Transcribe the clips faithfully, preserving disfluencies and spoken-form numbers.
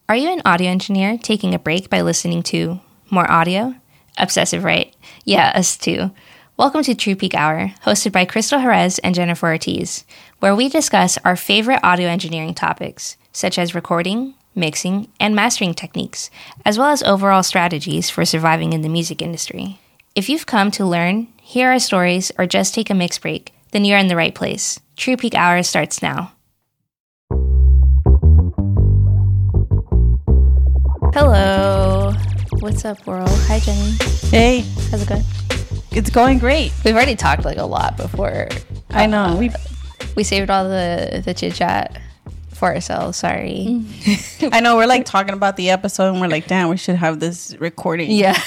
Are you an audio engineer taking a break by listening to more audio? Obsessive, right? Yeah, us too. Welcome to True Peak Hour, hosted by Crystal Jerez and Jennifer Ortiz, where we discuss our favorite audio engineering topics, such as recording, mixing, and mastering techniques, as well as overall strategies for surviving in the music industry. If you've come to learn, hear our stories, or just take a mix break, then you're in the right place. True Peak Hour starts now. Hello. What's up, world? Hi, Jenny. Hey. How's it going? It's going great. We've already talked like a lot before. I know. Uh, we we saved all the, the chit chat for ourselves. Sorry. I know. We're like talking about the episode and we're like, damn, we should have this recording. Yeah.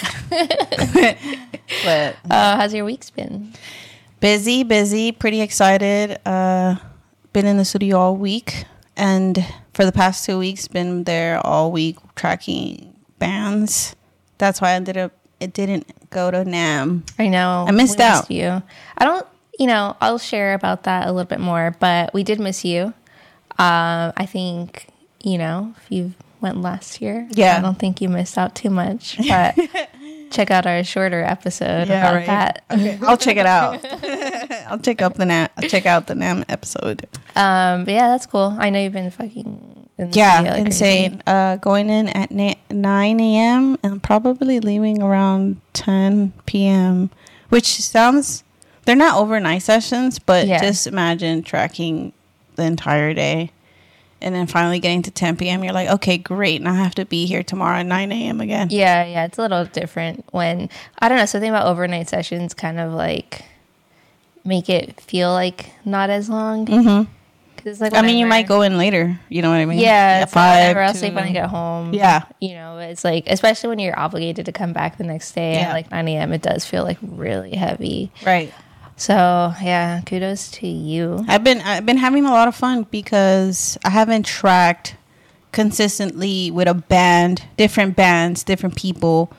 But uh, how's your week's been? Busy, busy. Pretty excited. Uh, been in the studio all week. And for the past two weeks, been there all week tracking bands. That's why I ended up, it didn't go to NAMM. I know. I missed we out. Missed you. I don't, you know, I'll share about that a little bit more, but we did miss you. Uh, I think, you know, if you went last year, yeah. I don't think you missed out too much, but check out our shorter episode yeah, about right. that. Okay. I'll check it out. I'll check up the NAMM, check out the NAMM episode. Um, but yeah, that's cool. I know you've been fucking in the yeah, studio like insane. Uh, going in at na- nine a.m. and probably leaving around ten p.m., which sounds, they're not overnight sessions, but yeah. just imagine tracking the entire day. And then finally getting to ten p.m., you're like, okay, great. Now I have to be here tomorrow at nine a.m. again. Yeah, yeah. It's a little different when, I don't know, something about overnight sessions kind of like make it feel like not as long. Mm-hmm. Cause it's like I mean, you whenever- might go in later. You know what I mean? Yeah, At it's like five. whenever I'll to- sleep when I get home. Yeah. You know, it's like, especially when you're obligated to come back the next day Yeah. at like nine a.m., it does feel like really heavy. Right. So, yeah, kudos to you. I've been I've been having a lot of fun because I haven't tracked consistently with a band, different bands, different people,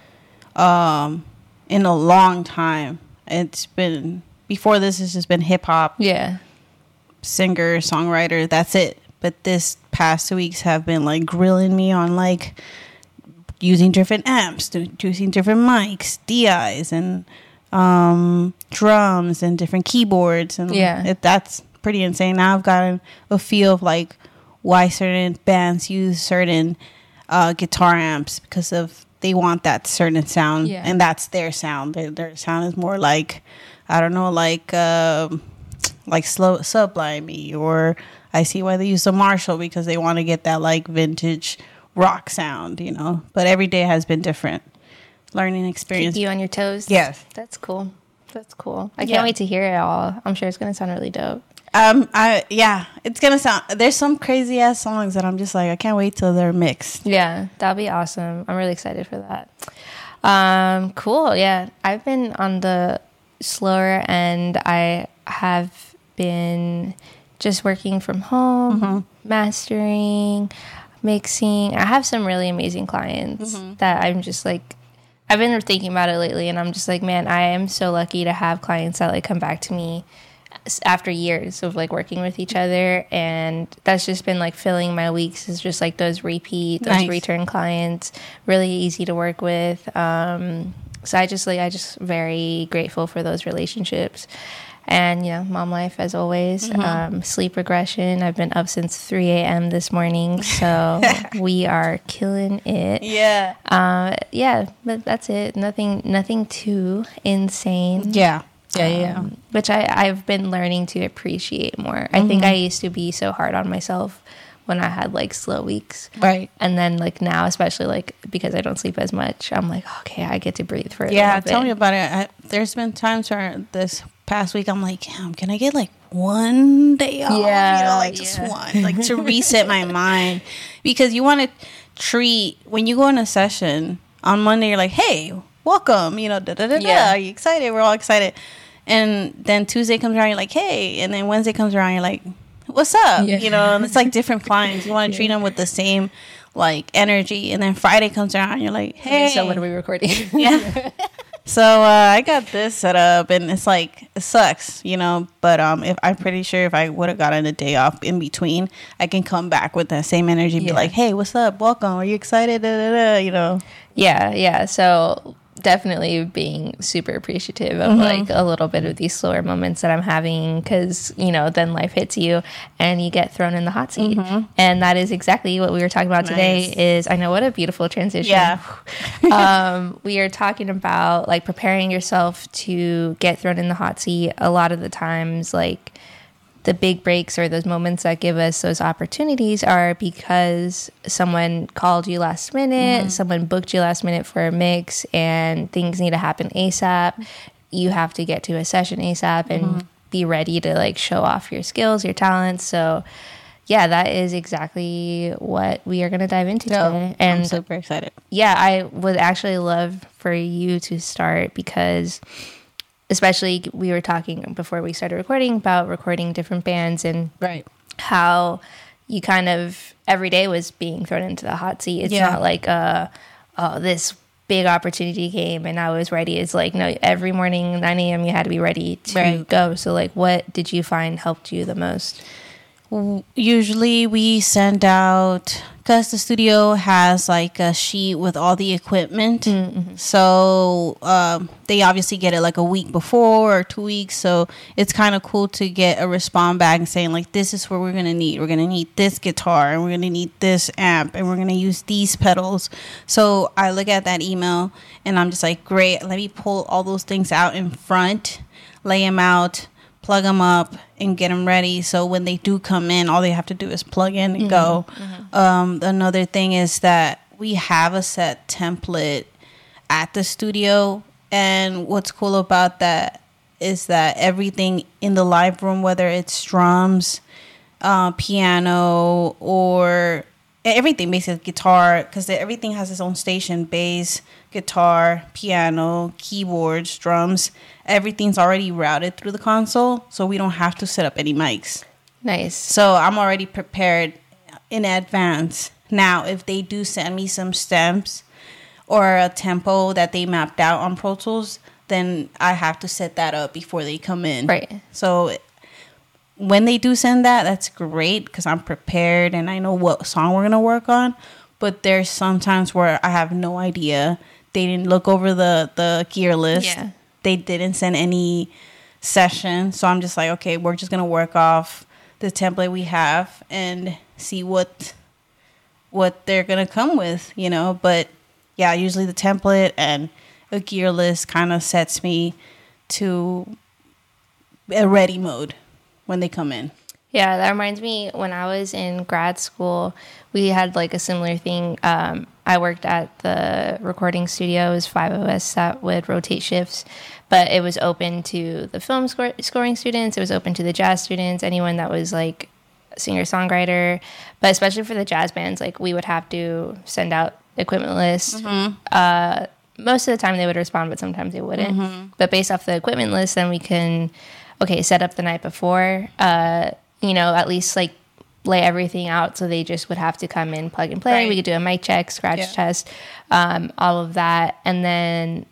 um, in a long time. It's been, before this, it's just been hip hop, Yeah. singer, songwriter. That's it. But this past two weeks have been like grilling me on like using different amps, do- using different mics, D Is, and um, drums, and different keyboards, and Yeah. it, that's pretty insane. Now I've gotten a feel of like why certain bands use certain uh, guitar amps, because of they want that certain sound, Yeah. and that's their sound. Their, their sound is more like, I don't know, like uh, like slow Sublime, or I see why they use the Marshall, because they want to get that like vintage rock sound, you know. But every day has been different. Learning experience. Keep you on your toes. Yes. That's cool. That's cool. I can't Yeah. wait to hear it all. I'm sure it's going to sound really dope. Um, I yeah, it's gonna sound. There's some crazy ass songs that I'm just like, I can't wait till they're mixed. Yeah, that'll be awesome. I'm really excited for that. Um, cool. Yeah, I've been on the slower end. I have been just working from home, Mm-hmm. mastering, mixing. I have some really amazing clients Mm-hmm. that I'm just like, I've been thinking about it lately, and I'm just like, man, I am so lucky to have clients that like come back to me after years of like working with each other, and that's just been like filling my weeks is just like those repeat, those Nice. return clients, really easy to work with. Um, so I just like I just very grateful for those relationships. And you know, mom life as always. Mm-hmm. Um, sleep regression. I've been up since three a.m. this morning, so we are killing it. Yeah. Uh, yeah, but that's it. Nothing, nothing too insane. Yeah. Yeah. Yeah. Um, which I, I've been learning to appreciate more. I think I used to be so hard on myself when I had like slow weeks. Right. And then like now, especially like because I don't sleep as much, I'm like, okay, I get to breathe for a Yeah. little bit. Tell me about it. I, there's been times where this past week I'm like, damn, can I get like one day off? Yeah, You know, like just yeah. one, like to reset my mind, because you want to treat, when you go in a session on Monday, you're like, hey, welcome, you know, da da da da. Yeah. Are you excited? We're all excited. And then Tuesday comes around, you're like, hey. And then Wednesday comes around, you're like, what's up? Yeah. You know, and it's like different clients. You want to treat them with the same like energy. And then Friday comes around, you're like, hey. So what are we recording? Yeah. So uh, I got this set up, and it's like it sucks, you know. But um, if I'm pretty sure if I would have gotten a day off in between, I can come back with that same energy, and Yeah. be like, "Hey, what's up? Welcome. Are you excited?" Da, da, da, you know. Yeah, yeah. So definitely being super appreciative of like a little bit of these slower moments that I'm having, because you know then life hits you and you get thrown in the hot seat, and that is exactly what we were talking about today. Nice. Is I know what a beautiful transition. Yeah. um, we are talking about like preparing yourself to get thrown in the hot seat. A lot of the times, like the big breaks or those moments that give us those opportunities are because someone called you last minute, Mm-hmm. someone booked you last minute for a mix, and things need to happen ASAP. You have to get to a session ASAP and Mm-hmm. be ready to like show off your skills, your talents. So yeah, that is exactly what we are going to dive into today. I'm And super excited. yeah, I would actually love for you to start, because especially we were talking before we started recording about recording different bands and Right. how you kind of every day was being thrown into the hot seat. It's Yeah. not like uh oh this big opportunity came and I was ready. It's like no, every morning nine a.m. you had to be ready to Right. go. So like what did you find helped you the most? Usually we send out, because the studio has like a sheet with all the equipment, so um, they obviously get it like a week before or two weeks, so it's kind of cool to get a response back and saying like, this is what we're gonna need. We're gonna need this guitar, and we're gonna need this amp, and we're gonna use these pedals. So I look at that email and I'm just like, great, let me pull all those things out in front, lay them out, plug them up, and get them ready. So when they do come in, all they have to do is plug in and go. Um, another thing is that we have a set template at the studio. And what's cool about that is that everything in the live room, whether it's drums, uh, piano, or everything, basically guitar, because everything has its own station: bass, guitar, piano, keyboards, drums. Everything's already routed through the console, so we don't have to set up any mics. Nice. So I'm already prepared in advance. Now, if they do send me some stems or a tempo that they mapped out on Pro Tools, then I have to set that up before they come in. Right. So when they do send that, that's great, because I'm prepared and I know what song we're going to work on. But there's sometimes where I have no idea. They didn't look over the, the gear list. Yeah. They didn't send any session. So I'm just like, okay, we're just going to work off the template we have and see what what they're going to come with, you know. But yeah, usually the template and a gear list kind of sets me to a ready mode when they come in. Yeah, that reminds me, when I was in grad school, we had like a similar thing. Um, I worked at the recording studio. It was five of us that would rotate shifts, but it was open to the film score- scoring students. It was open to the jazz students, anyone that was like a singer-songwriter. But especially for the jazz bands, like we would have to send out equipment lists. Uh, most of the time they would respond, but sometimes they wouldn't. But based off the equipment list, then we can, okay, set up the night before, uh, you know, at least like lay everything out, so they just would have to come in, plug and play. Right. We could do a mic check, scratch Yeah. test, um, all of that. And then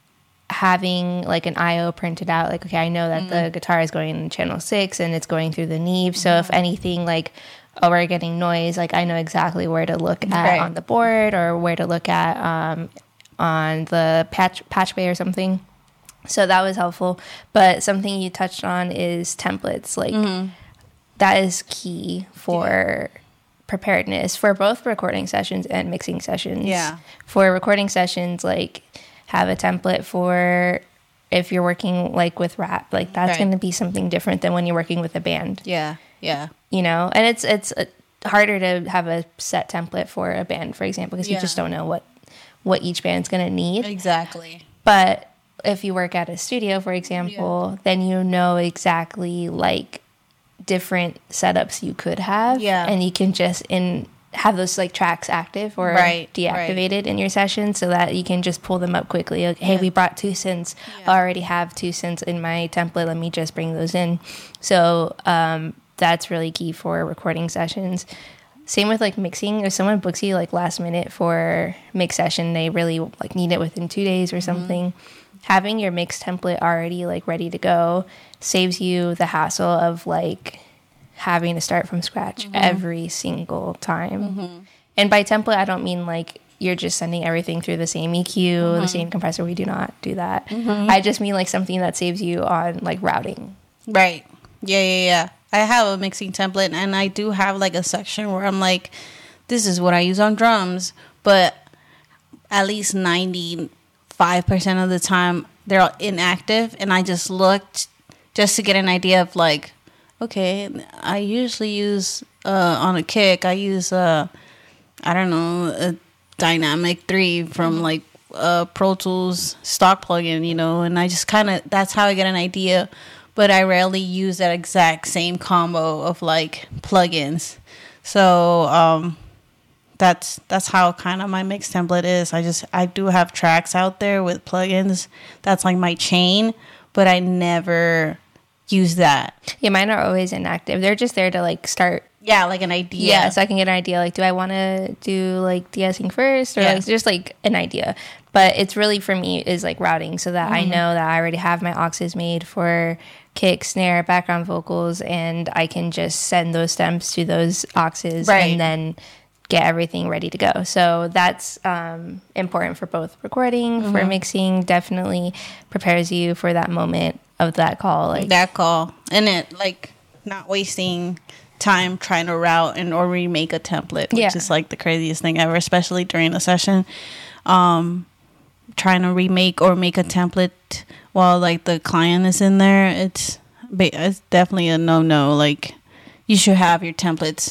having like an I O printed out, like, okay, I know that the guitar is going in channel six and it's going through the Neve. So if anything, like, oh, we're getting noise, like I know exactly where to look at Right. on the board, or where to look at um, on the patch patch bay or something. So that was helpful. But something you touched on is templates. Like that is key for preparedness for both recording sessions and mixing sessions. Yeah. For recording sessions, like have a template for if you're working like with rap, like that's Right. going to be something different than when you're working with a band. Yeah, yeah. You know, and it's it's uh, harder to have a set template for a band, for example, because Yeah. you just don't know what what each band's going to need. Exactly. But if you work at a studio, for example, then you know exactly like different setups you could have. Yeah. And you can just in have those like tracks active or Right, deactivated in your session, so that you can just pull them up quickly. Like, hey, Yeah. we brought two synths. Yeah. I already have two synths in my template. Let me just bring those in. So um, that's really key for recording sessions. Same with like mixing. If someone books you like last minute for mix session, they really like need it within two days or something. having your mix template already like ready to go saves you the hassle of like having to start from scratch mm-hmm. every single time. Mm-hmm. And by template, I don't mean like you're just sending everything through the same E Q, mm-hmm. the same compressor. We do not do that. Mm-hmm. I just mean like something that saves you on like routing. Right. Yeah, yeah, yeah. I have a mixing template, and I do have like a section where I'm like, this is what I use on drums, but at least ninety-five percent of the time they're inactive, and I just looked just to get an idea of like, okay, I usually use uh, on a kick, I use uh, I don't know, a Dynamic three from like uh, Pro Tools stock plugin, you know, and I just kind of, that's how I get an idea, but I rarely use that exact same combo of like plugins. So um, that's that's how kind of my mix template is. I just, I do have tracks out there with plugins. That's like my chain, but I never use that. Yeah, mine are always inactive. They're just there to like start. Yeah, like an idea. Yeah, so I can get an idea. Like, do I want to do like de-essing first, or yeah. like just like an idea? But it's really for me is like routing, so that mm-hmm. I know that I already have my auxes made for kick, snare, background vocals, and I can just send those stems to those auxes, right. and then get everything ready to go. So that's um, important for both recording, mm-hmm. for mixing. Definitely prepares you for that moment of that call, like that call, and it like not wasting time trying to route and or remake a template, which yeah. is like the craziest thing ever, especially during a session. Um, trying to remake or make a template while like the client is in there, it's it's definitely a no-no. Like, you should have your templates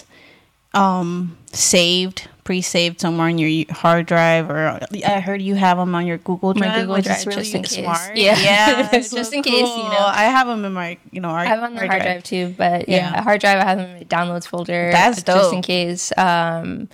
um, saved, pre-saved somewhere on your hard drive, or I heard you have them on your Google Drive, my Google which Drive, is really just in smart. Case. Yeah, yeah, just so in cool. case, you know. I have them in my, you know, I have on the hard, hard drive. drive too, but yeah, yeah, hard drive I have them in the downloads folder. That's dope. Just in case. Um,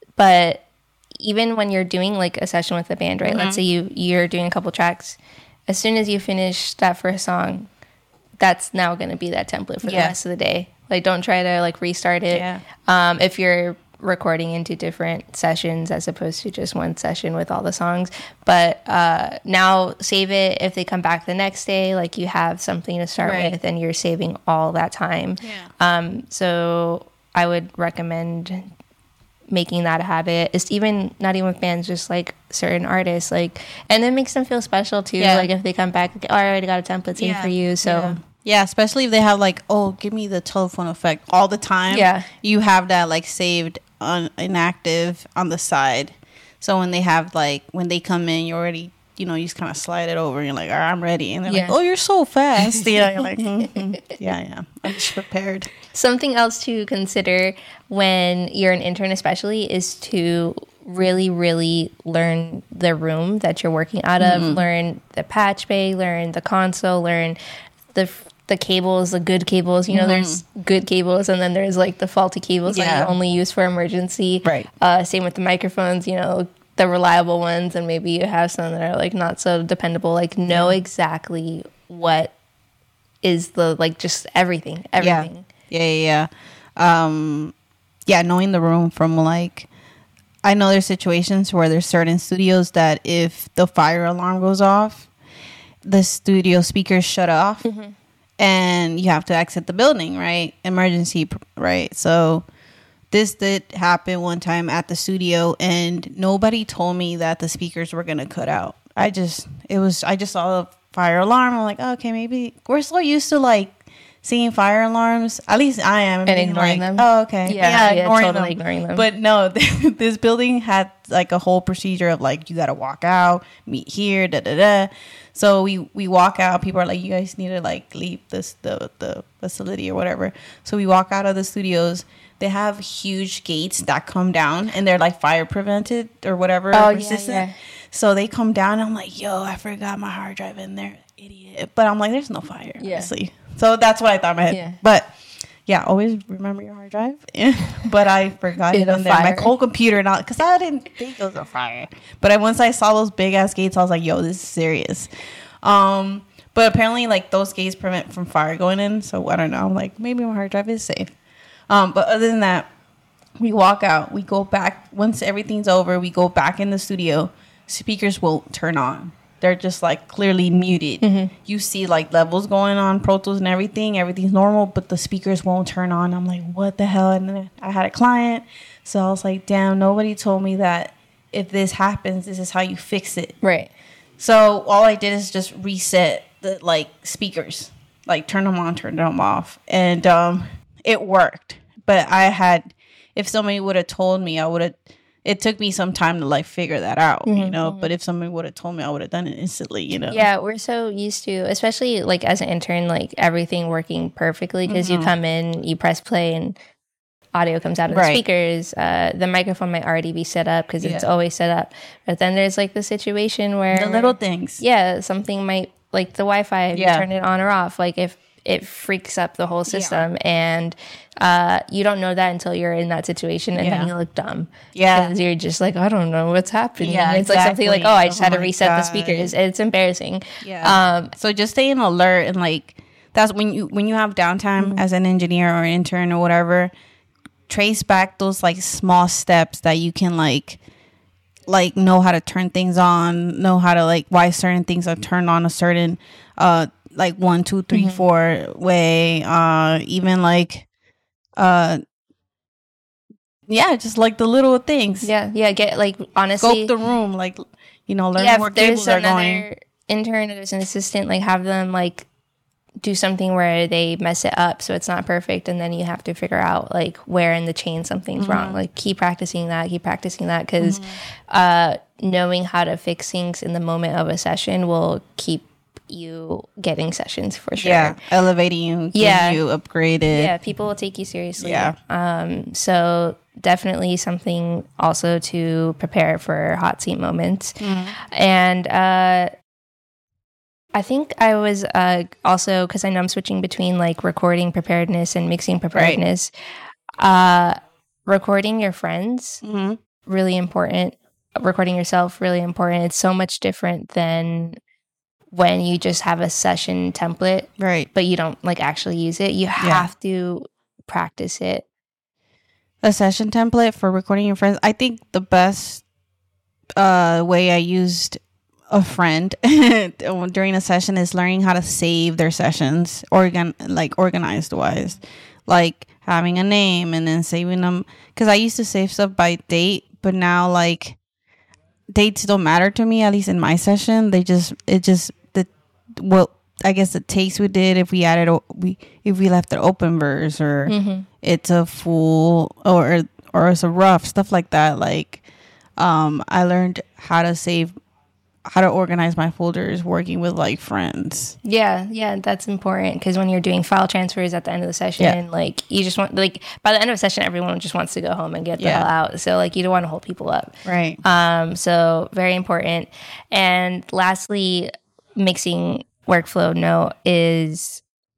but even when you're doing like a session with a band, right? Mm-hmm. Let's say you you're doing a couple tracks. As soon as you finish that first song, that's now going to be that template for yeah. the rest of the day. Like, don't try to like restart it. Yeah. Um, if you're recording into different sessions as opposed to just one session with all the songs, but uh, now save it. If they come back the next day, like, you have something to start right. with, and you're saving all that time. Yeah. Um, so I would recommend making that a habit. It's even not even with bands, just like certain artists, like, and it makes them feel special too. Yeah. Like, if they come back, like, oh, I already got a template saved yeah. for you. So yeah. yeah, especially if they have like, oh, give me the telephone effect all the time. Yeah, you have that like saved on inactive on the side. So when they have like, when they come in, you already, you know, you just kind of slide it over and you're like, all right, I'm ready. And they're yeah. like, oh, you're so fast. You know, you're like, mm-hmm. yeah, yeah, I'm just prepared. Something else to consider when you're an intern especially is to really, really learn the room that you're working out of, mm-hmm. learn the patch bay, learn the console, learn the the cables, the good cables. You know, mm-hmm. there's good cables, and then there's like the faulty cables yeah. that you only use for emergency. Right. Uh, same with the microphones, you know, the reliable ones, and maybe you have some that are like not so dependable. Like, know yeah. exactly what is the, like, just everything, everything. Yeah, yeah, yeah. Yeah, um, yeah knowing the room from, like, I know there's situations where there's certain studios that if the fire alarm goes off, the studio speakers shut off. Mm-hmm. And you have to exit the building, right? Emergency, right? So this did happen one time at the studio, and nobody told me that the speakers were going to cut out. I just, it was, I just saw the fire alarm. I'm like, oh, okay, maybe we're so used to like seeing fire alarms. At least I am. And ignoring like, them. Oh, okay. Yeah, yeah, yeah ignoring totally them. ignoring them. But no, this building had like a whole procedure of like, you got to walk out, meet here, da da da. So we, we walk out. People are like, you guys need to like leave this the the facility or whatever. So we walk out of the studios. They have huge gates that come down, and they're like fire prevented or whatever. Oh, yeah, yeah. So they come down, and I'm like, yo, I forgot my hard drive in there, idiot. But I'm like, there's no fire, yeah. obviously. So that's what I thought in my head. Yeah. But yeah, always remember your hard drive. But I forgot it in there. Fire. My whole computer, not because I didn't think it was a fire. But I, once I saw those big ass gates, I was like, yo, this is serious. Um, but apparently, like, those gates prevent from fire going in. So I don't know. I'm like, maybe my hard drive is safe. Um, but other than that, we walk out. We go back. Once everything's over, we go back in the studio. Speakers will turn on. they're just like clearly muted. Mm-hmm. You see like levels going on, Pro Tools and everything. Everything's normal, but the speakers won't turn on. I'm like, what the hell? And then I had a client. So I was like, damn, nobody told me that if this happens, this is how you fix it. Right. So all I did is just reset the like speakers, like turn them on, turn them off. And um, it worked. But I had, if somebody would have told me, I would have, it took me some time to like figure that out, mm-hmm, you know, mm-hmm. But if somebody would have told me, I would have done it instantly, you know? Yeah, we're so used to, especially like as an intern, like everything working perfectly because mm-hmm. you come in, you press play and audio comes out of right. the speakers. Uh, the microphone might already be set up because yeah. it's always set up. But then there's like the situation where... The little things. Yeah, something might, like the Wi-Fi, yeah. you turn it on or off. Like if it freaks up the whole system yeah. and uh, you don't know that until you're in that situation and yeah. then you look dumb. Yeah. Because you're just like, I don't know what's happening. Yeah, it's exactly. like something like, oh, I just oh had to reset God. the speakers. It's embarrassing. Yeah. Um, so just staying alert and like, that's when you, when you have downtime mm-hmm. as an engineer or intern or whatever, trace back those like small steps that you can like, like know how to turn things on, know how to like why certain things are turned on a certain, uh, like one, two, three, mm-hmm. four way, uh, even like, uh, yeah, just like the little things. Yeah, yeah. Get like honestly, scope the room, like you know, learn yeah, where cables are going. Intern, or there's an assistant, like have them like do something where they mess it up so it's not perfect, and then you have to figure out like where in the chain something's mm-hmm. wrong. Like keep practicing that, keep practicing that, because mm-hmm. uh, knowing how to fix things in the moment of a session will keep you getting sessions for sure. Yeah, elevating you, yeah, you upgraded. Yeah, people will take you seriously. Yeah. Um. So definitely something also to prepare for hot seat moments, mm-hmm. and uh. I think I was uh, also, because I know I'm switching between like recording preparedness and mixing preparedness. Right. Uh, recording your friends, mm-hmm. really important. Recording yourself, really important. It's so much different than when you just have a session template, right? But you don't like actually use it. You have yeah. to practice it. A session template for recording your friends. I think the best uh, way I used a friend during a session is learning how to save their sessions, organ like organized wise, like having a name and then saving them. Because I used to save stuff by date, but now like dates don't matter to me. At least in my session, they just it just the well, I guess the takes we did, if we added we if we left it open verse or mm-hmm. it's a full or or it's a rough stuff like that. Like um, I learned how to save. How to organize my folders working with like friends. Yeah, yeah, that's important because when you're doing file transfers at the end of the session, yeah. like you just want like by the end of a session, everyone just wants to go home and get the yeah. hell out. So like you don't want to hold people up, right? Um, so very important. And lastly, mixing workflow note is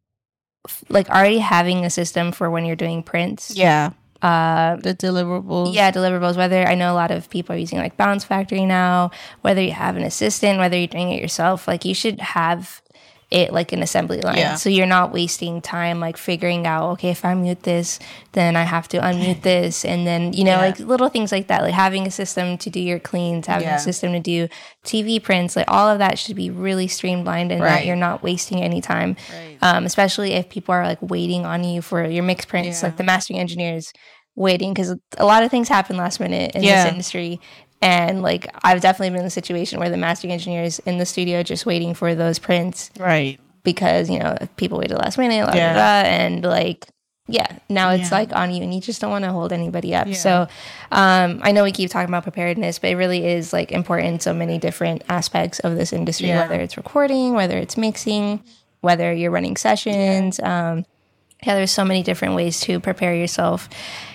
like already having a system for when you're doing prints. Yeah. Uh, the deliverables. Yeah, deliverables. Whether I know a lot of people are using like Bounce Factory now, whether you have an assistant, whether you're doing it yourself, like you should have it like an assembly line. Yeah. So you're not wasting time like figuring out, okay, if I mute this, then I have to unmute this. And then, you know, yeah. like little things like that, like having a system to do your cleans, having yeah. a system to do T V prints, like all of that should be really streamlined and right. that you're not wasting any time. Right. Um, especially if people are like waiting on you for your mix prints, yeah. like the mastering engineers waiting, because a lot of things happen last minute in yeah. this industry. And like I've definitely been in a situation where the mastering engineers in the studio just waiting for those prints, right? Because you know people waited last minute, blah, yeah. blah, blah, and like yeah, now it's yeah. like on you, and you just don't want to hold anybody up. Yeah. So um, I know we keep talking about preparedness, but it really is like important in so many different aspects of this industry, yeah. whether it's recording, whether it's mixing, whether you're running sessions. Yeah. Um, yeah, there's so many different ways to prepare yourself.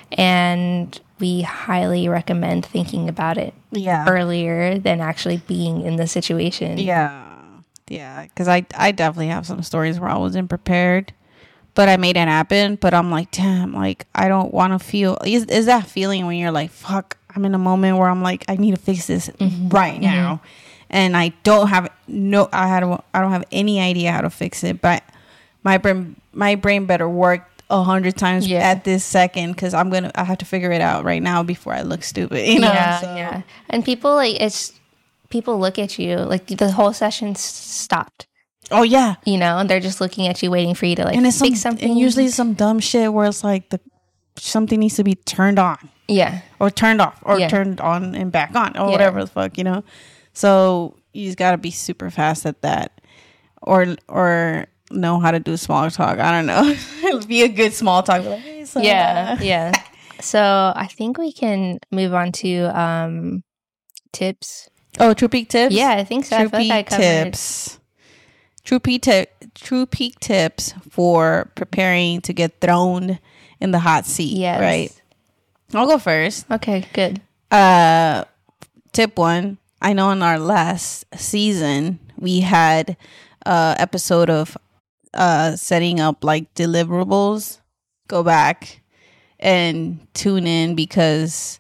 And we highly recommend thinking about it yeah. earlier than actually being in the situation. Yeah. Yeah. Because I, I definitely have some stories where I wasn't prepared, but I made it happen. But I'm like, damn, like, I don't want to feel. Is, is that feeling when you're like, fuck, I'm in a moment where I'm like, I need to fix this mm-hmm. right now. Mm-hmm. And I don't have no, I had, I don't have any idea how to fix it, but my brain, my brain better work a hundred times yeah. at this second, because I'm gonna I have to figure it out right now before I look stupid, you know. Yeah, so. yeah. And people like it's people look at you like the whole session s- stopped. Oh yeah, you know, and they're just looking at you, waiting for you to like and it's fix some, something. And usually some dumb shit where it's like the something needs to be turned on, yeah, or turned off, or yeah. turned on and back on, or yeah. whatever the fuck, you know. So you just gotta be super fast at that, or or know how to do small talk. I don't know, be a good small talk. Like, hey, so yeah, yeah. So I think we can move on to um, tips. Oh, True Peak tips. Yeah, I think so. True I feel Peak like I covered tips. True Peak tip. True Peak tips for preparing to get thrown in the hot seat. Yes. Right. I'll go first. Okay, good. Uh, tip one. I know in our last season we had a episode of uh setting up like deliverables. Go back and tune in, because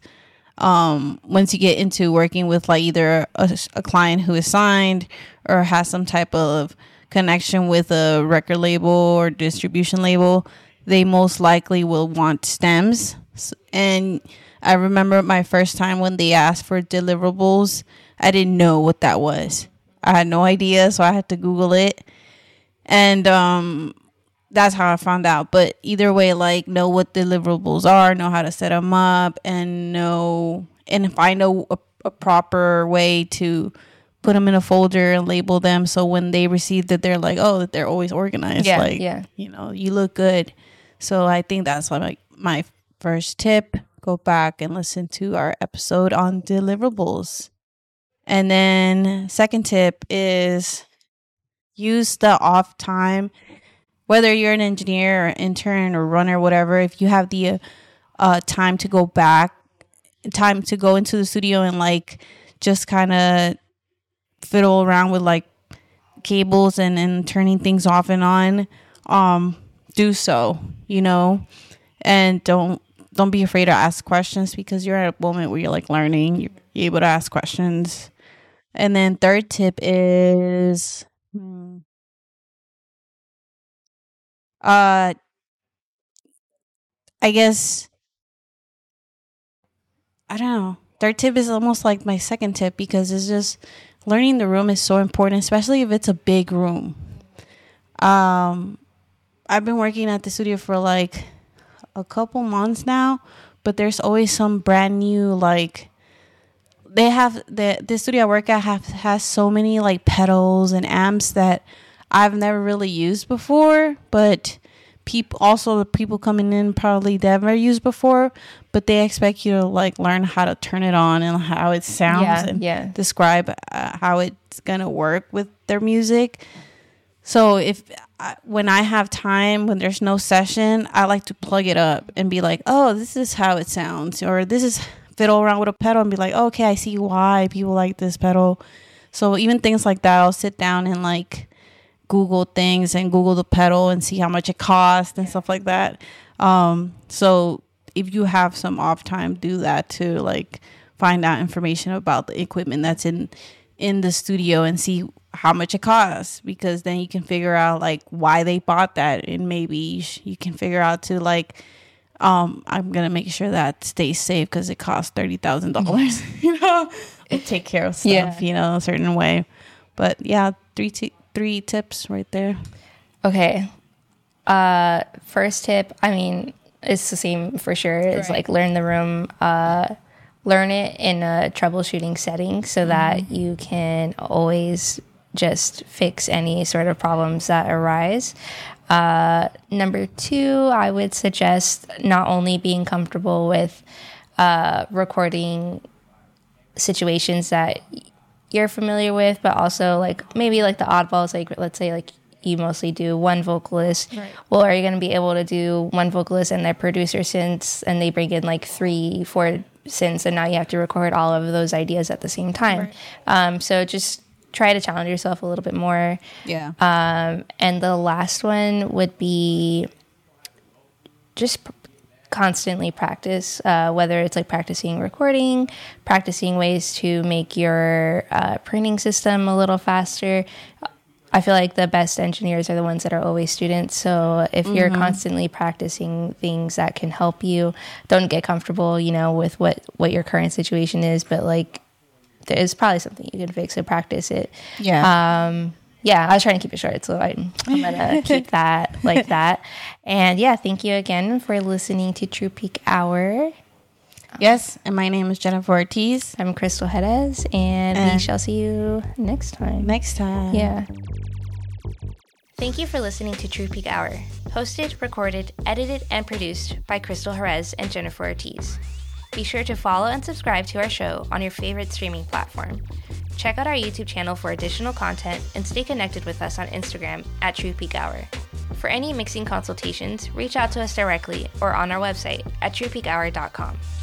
um once you get into working with like either a, a client who is signed or has some type of connection with a record label or distribution label, they most likely will want stems. And I remember my first time when they asked for deliverables, I didn't know what that was. I had no idea, so I had to Google it. And um that's how I found out. But either way, like, know what deliverables are, know how to set them up, and know, and if I know a, a proper way to put them in a folder and label them, so when they receive it, they're like, oh, that they're always organized. Yeah, like, yeah. you know, you look good. So I think that's like my first tip. Go back and listen to our episode on deliverables. And then second tip is use the off time. Whether you're an engineer or intern or runner, whatever, if you have the uh, uh, time to go back, time to go into the studio and like just kind of fiddle around with like cables and, and turning things off and on, um, do so, you know, and don't don't be afraid to ask questions, because you're at a moment where you're like learning, you're able to ask questions. And then third tip is... Hmm, Uh, I guess, I don't know. Third tip is almost like my second tip, because it's just learning the room is so important, especially if it's a big room. Um, I've been working at the studio for like a couple months now, but there's always some brand new, like, they have the the studio I work at have has so many like pedals and amps that I've never really used before, but people also the people coming in probably never used before, but they expect you to like learn how to turn it on and how it sounds, Yeah, and yeah. describe uh, how it's gonna work with their music. So if I, when I have time, when there's no session, I like to plug it up and be like, oh, this is how it sounds, or this is fiddle around with a pedal and be like, oh, okay, I see why people like this pedal. So even things like that, I'll sit down and like Google things and Google the pedal and see how much it costs and stuff like that. Um, so if you have some off time, do that to like find out information about the equipment that's in in the studio and see how much it costs, because then you can figure out like why they bought that, and maybe you, sh- you can figure out to like, um, I'm gonna make sure that stays safe because it costs thirty thousand dollars. You know, we'll take care of stuff, Yeah. you know, a certain way. But yeah, three t- three tips right there. Okay. Uh, first tip, I mean, it's the same for sure. It's Right. like learn the room, uh, learn it in a troubleshooting setting so that you can always just fix any sort of problems that arise. Uh, number two, I would suggest not only being comfortable with uh, recording situations that you're familiar with, but also like maybe like the oddballs, like let's say like you mostly do one vocalist. Right. Well, are you going to be able to do one vocalist and their producer synths, and they bring in like three, four synths, and now you have to record all of those ideas at the same time. Right. Um, so just try to challenge yourself a little bit more. Yeah. Um, and the last one would be just p- constantly practice, uh, whether it's like practicing recording, practicing ways to make your uh, printing system a little faster. I feel like the best engineers are the ones that are always students. So if mm-hmm. you're constantly practicing things that can help you, don't get comfortable, you know, with what, what your current situation is, but like there's probably something you can fix and practice it. Yeah. Um, yeah, I was trying to keep it short, so I'm, I'm going to keep that like that. And yeah, thank you again for listening to True Peak Hour. Yes, and my name is Jennifer Ortiz. I'm Crystal Jerez, and, and we shall see you next time. Next time. Yeah. Thank you for listening to True Peak Hour, hosted, recorded, edited, and produced by Crystal Jerez and Jennifer Ortiz. Be sure to follow and subscribe to our show on your favorite streaming platform. Check out our YouTube channel for additional content and stay connected with us on Instagram at True Peak Hour. For any mixing consultations, reach out to us directly or on our website at true peak hour dot com.